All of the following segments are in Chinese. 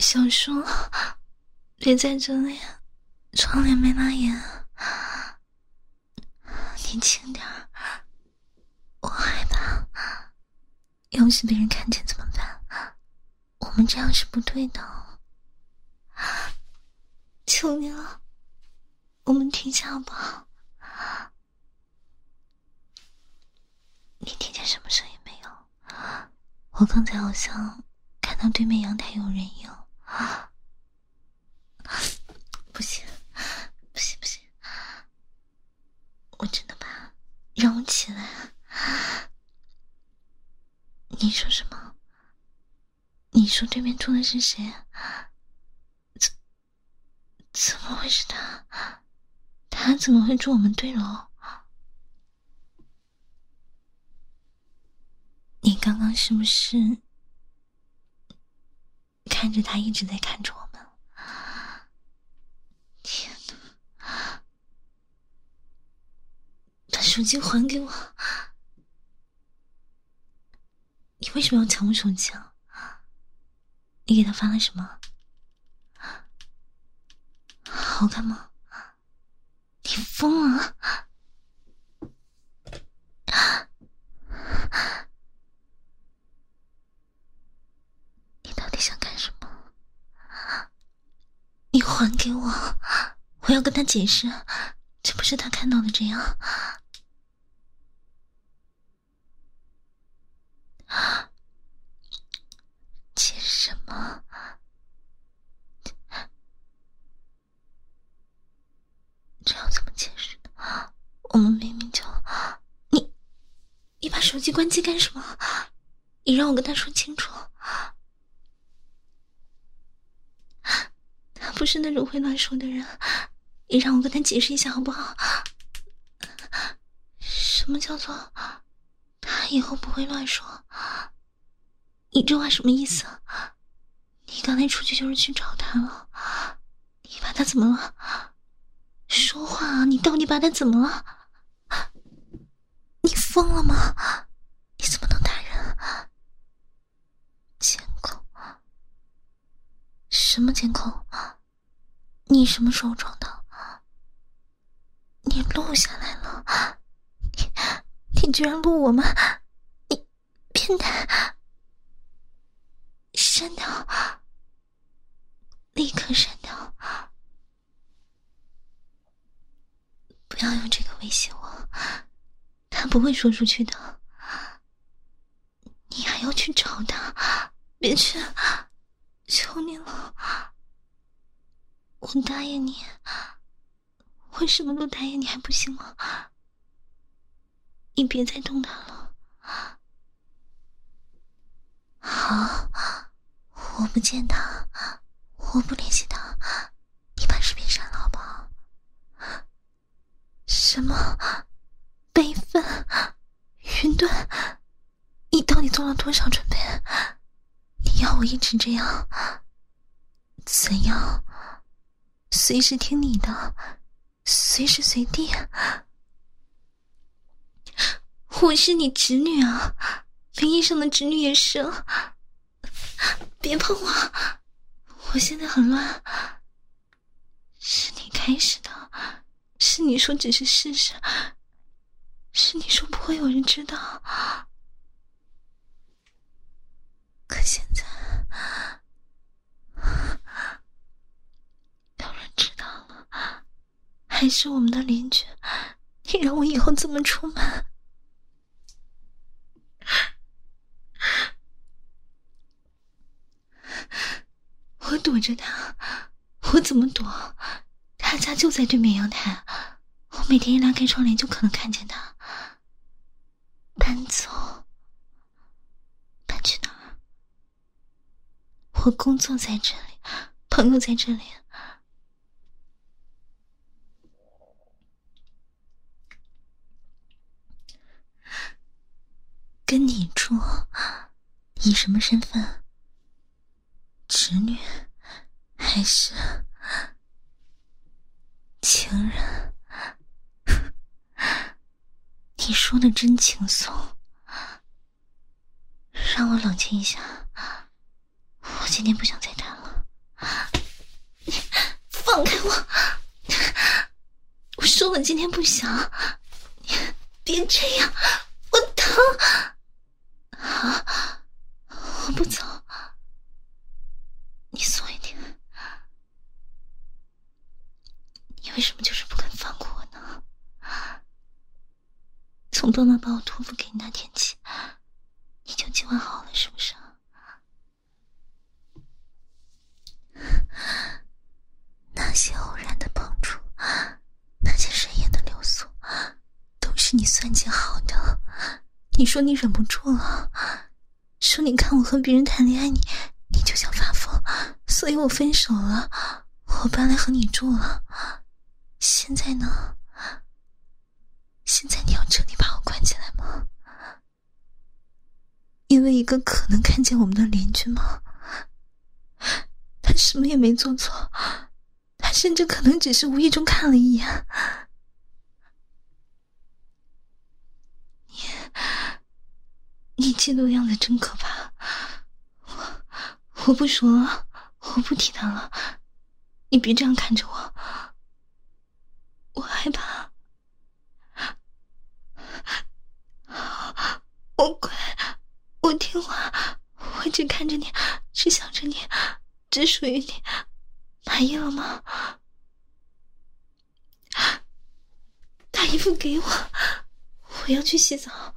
小叔，别在这里，窗帘没拉严，你轻点儿，我害怕，要是被人看见怎么办？我们这样是不对的，求你了，我们停下好不好？你听见什么声音没有？我刚才好像看到对面阳台有人影。不行不行不行，我真的怕，让我起来。你说什么？你说对面住的是谁？怎么会是他？他怎么会住我们对楼？你刚刚是不是看着他一直在看着我们？天哪！把手机还给我！你为什么要抢我手机啊？你给他发了什么？好看吗？你疯了！你到底想干什么？你还给我！我要跟他解释，这不是他看到的这样。解释什么？这要怎么解释呢？我们明明就……你把手机关机干什么？你让我跟他说清楚。他不是那种会乱说的人，你让我跟他解释一下好不好？什么叫做他以后不会乱说？你这话什么意思？你刚才出去就是去找他了，你把他怎么了？说话啊！你到底把他怎么了？你疯了吗？你怎么能打人？监控？什么监控？你什么时候装的？你录下来了？你居然录我们？你变态！删掉！立刻删掉！不要用这个威胁我，他不会说出去的。你还要去找他？别去！求你了，我答应你，我什么都答应你还不行吗？你别再动他了。好，我不见他，我不联系他，你把视频删了好不好？什么？备份？云端？你到底做了多少准备？你要我一直这样？怎样？随时听你的，随时随地？我是你侄女啊，名义上的侄女也是。别碰我，我现在很乱。是你开始的，是你说只是试试，是你说不会有人知道。可现在有人知道了，还是我们的邻居，你让我以后怎么出门？我躲着他，我怎么躲？他家就在对面阳台，我每天一拉开窗帘就可能看见他。搬走？搬去哪儿？我工作在这里，朋友在这里。跟你住，以什么身份？侄女还是情人？你说的真轻松，让我冷静一下。我今天不想再谈了， 我说了今天不想，你别这样，我疼。好，我不走，你松一点。你为什么就是不肯放过我呢？从爸妈把我托付给你那天起，你就计划好了是不是？那些偶然的碰触，那些深夜的留宿，都是你算计好的。你说你忍不住了，说你看我和别人谈恋爱，你就想发疯，所以我分手了，我搬来和你住了。现在呢？现在你要彻底把我关起来吗？因为一个可能看见我们的邻居吗？他什么也没做错，他甚至可能只是无意中看了一眼。你嫉妒的样子真可怕。我不说了，我不提他了。你别这样看着我，我害怕。我乖，我听话，我只看着你，只想着你，只属于你。满意了吗？把衣服给我，我要去洗澡。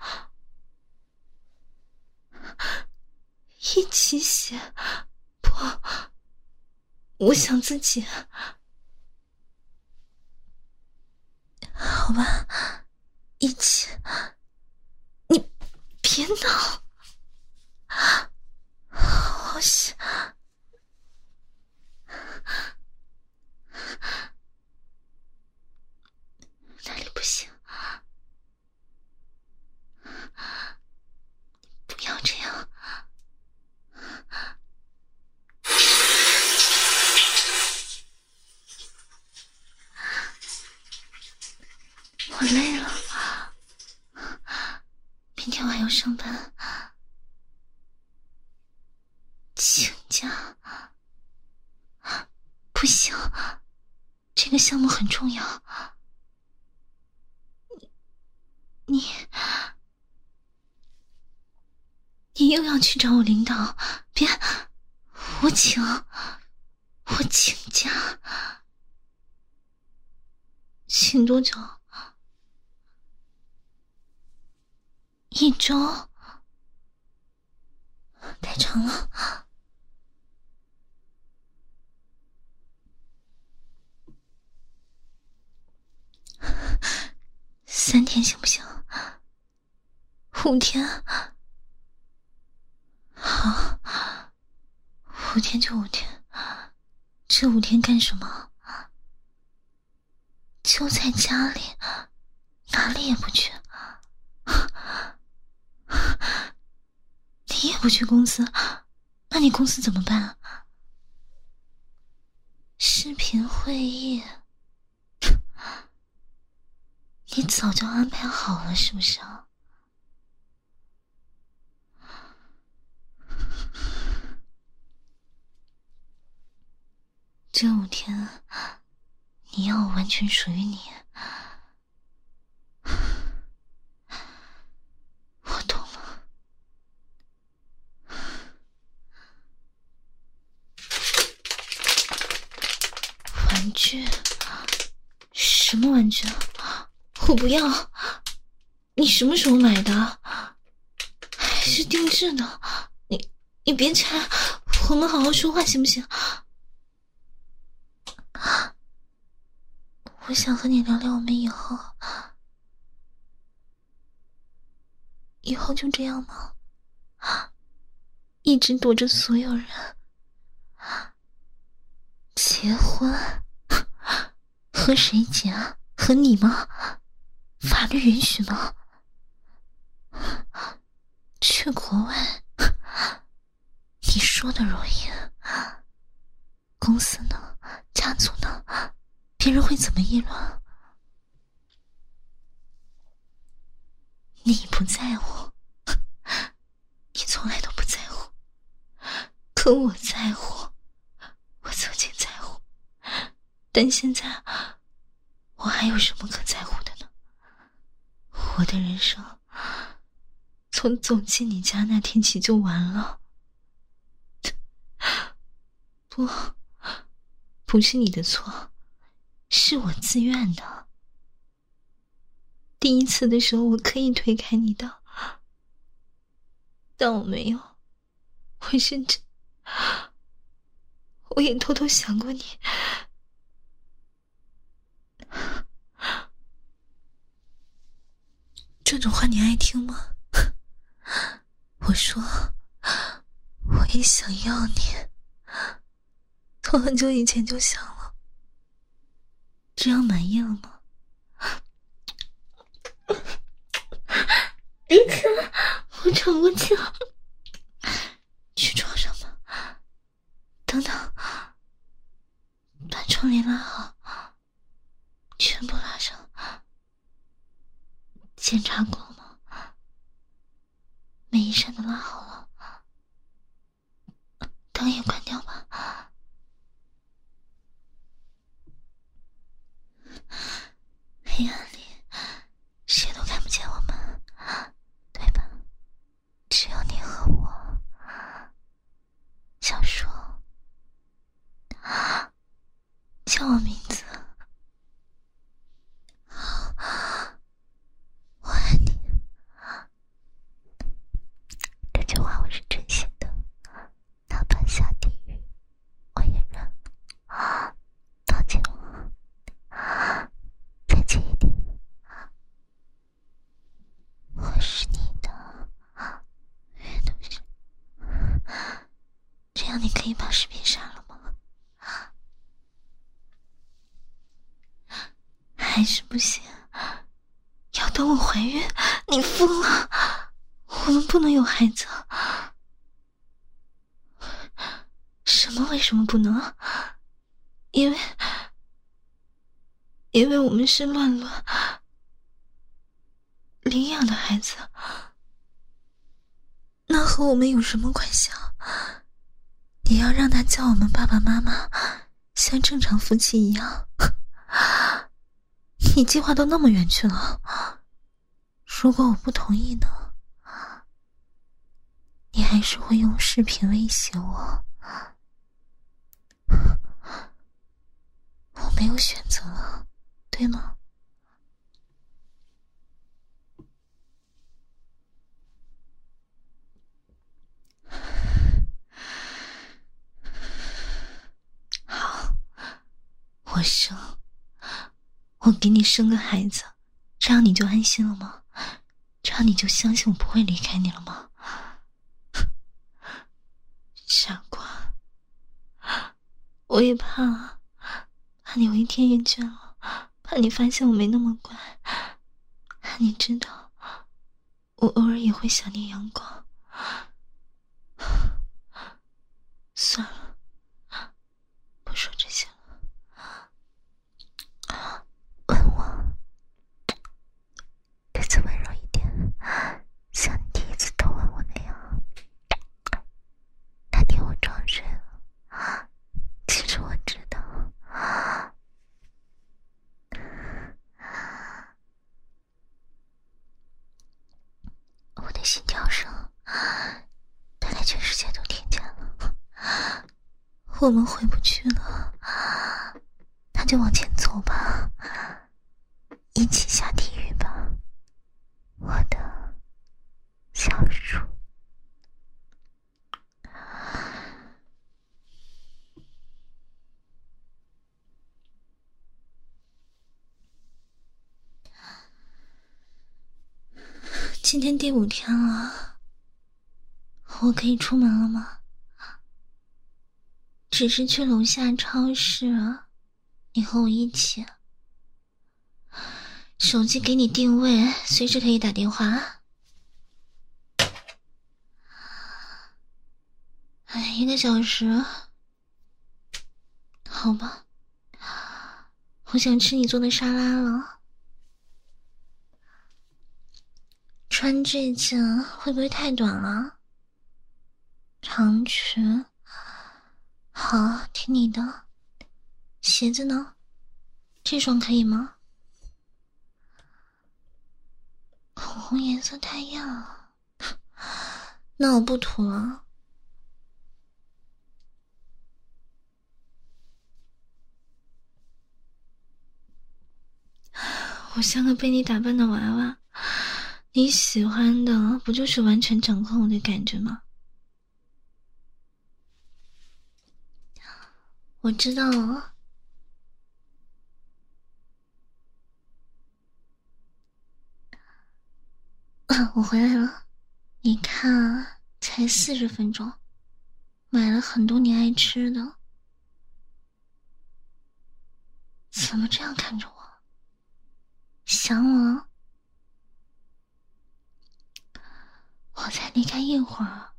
一起洗？不，我想自己。好吧，一起。你别闹，好洗。哪里不行？不要这样。我累了，明天我还要上班。请假？不行，这个项目很重要。你又要去找我领导？别，我请假。请多久？1周？太长了。3天行不行？5天？好，5天就5天。这5天干什么？就在家里，哪里也不去。你也不去公司，那你公司怎么办？视频会议？你早就安排好了是不是啊？这5天你要我完全属于你。我懂了。玩具？什么玩具啊？我不要。你什么时候买的？还是定制的？你别拆，我们好好说话行不行？我想和你聊聊我们以后就这样吗？一直躲着所有人？结婚？和谁结？和你吗？法律允许吗？去国外？你说的容易，公司呢？家族呢？别人会怎么议论？你不在乎，你从来都不在乎，可我在乎，我曾经在乎， 但现在我还有什么可在乎的呢？我的人生从走进你家那天起就完了。不是你的错，是我自愿的。第一次的时候我可以推开你的，但我没有。我甚至我也偷偷想过你。这种话你爱听吗？我说我也想要你，从很久以前就想了。这样满意了吗？别亲了，我喘过气了。去床上吧。等等，把窗帘拉好，全部拉上。检查过吗？每一扇都拉好了。灯也关掉吧。黑暗里谁都看不见我们，对吧？只有你和我。小树，叫我名字。我爱你。这句话我是真心的，哪怕下地狱我也认。抱紧我，再近一点。我是你的，永远都是。这样你可以把视频删了吗？还是不行？要等我怀孕？你疯了！我们不能有孩子。什么？为什么不能？因为我们是乱伦领养的孩子。那和我们有什么关系啊？你要让他叫我们爸爸妈妈，像正常夫妻一样。你计划到那么远去了，如果我不同意呢？你还是会用视频威胁我。我没有选择了，对吗？好，我生，我给你生个孩子，这样你就安心了吗？这样你就相信我不会离开你了吗？傻瓜，我也怕你有一天厌倦了，怕你发现我没那么乖，怕你知道我偶尔也会想念阳光。算了，不说这些了。吻我，这次温柔一点，像你第一次偷吻我那样。那天我装睡了，其实我知道。我的心跳声大概全世界都听见了。我们回不去了，那就往前走吧，一起下地狱吧，我的小树。今天第5天了，我可以出门了吗？只是去楼下超市，你和我一起。手机给你定位，随时可以打电话。1个小时，好吧。我想吃你做的沙拉了。穿这件会不会太短了？长裙。好，听你的。鞋子呢？ 这双可以吗？口红颜色太艳了，那我不涂了。我像个被你打扮的娃娃，你喜欢的不就是完全掌控我的感觉吗？我知道了。我回来了，你看，才40分钟，买了很多你爱吃的，怎么这样看着我？想我？我才离开一会儿，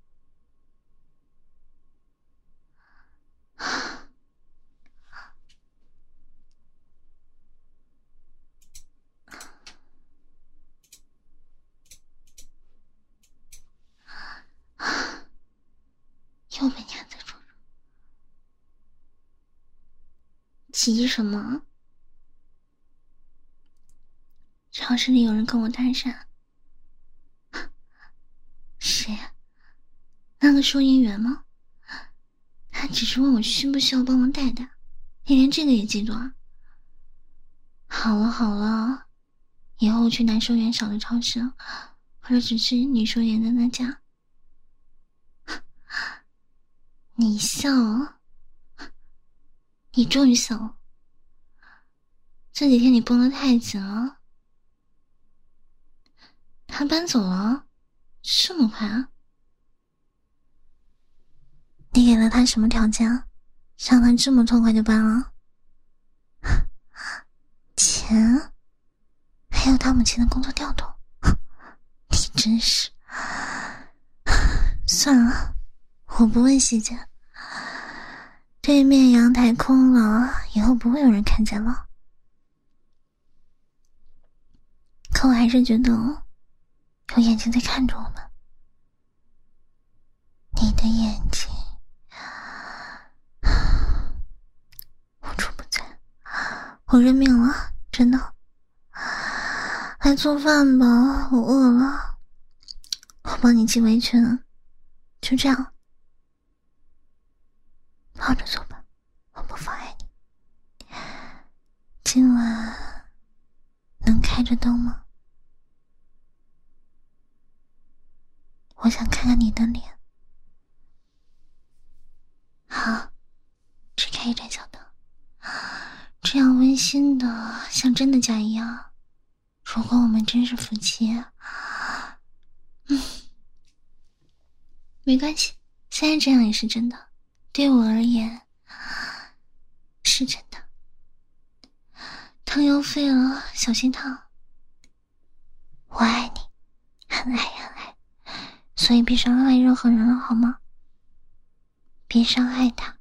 又被你按在桌上，急什么？超市里有人跟我搭讪，谁啊？那个收银员吗？他只是问我需不需要帮忙带带，你连这个也嫉妒啊？好了好了，以后去男收银少的超市，或者只去女收银的那家。你笑了？你终于笑了？这几天你绷得太紧了。他搬走了？这么快啊？你给了他什么条件，让他这么痛快就搬了？钱？还有他母亲的工作调动？你真是……算了，我不问细节。对面阳台空了，以后不会有人看见了。可我还是觉得有眼睛在看着我们。你的眼睛无处不在，我认命了，真的。来做饭吧，我饿了。我帮你系围裙，就这样，抱着做吧，我不妨碍你。今晚能开着灯吗？我想看看你的脸。好，只开一盏小灯，这样温馨的像真的家一样。如果我们真是夫妻，没关系，现在这样也是真的，对我而言是真的。汤油沸了，小心烫。我爱你，很爱很爱，所以别伤害任何人了，好吗？别伤害他，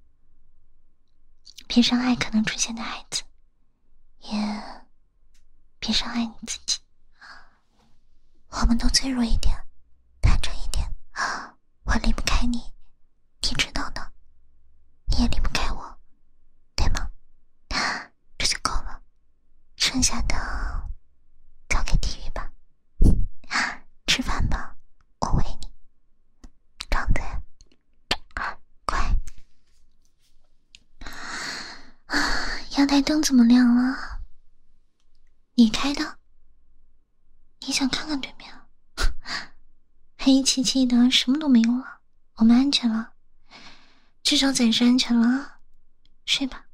别伤害可能出现的孩子，也别伤害你自己。我们都脆弱一点，坦诚一点。我离不开你，你知道的，你也离不开我，对吗？这就够了，剩下的交给体育吧。吃饭吧，我喂你，长得乖。阳台灯怎么亮了？你开的？你想看看对面啊？黑漆漆的，什么都没有了，我们安全了，至少暂时安全了。睡吧。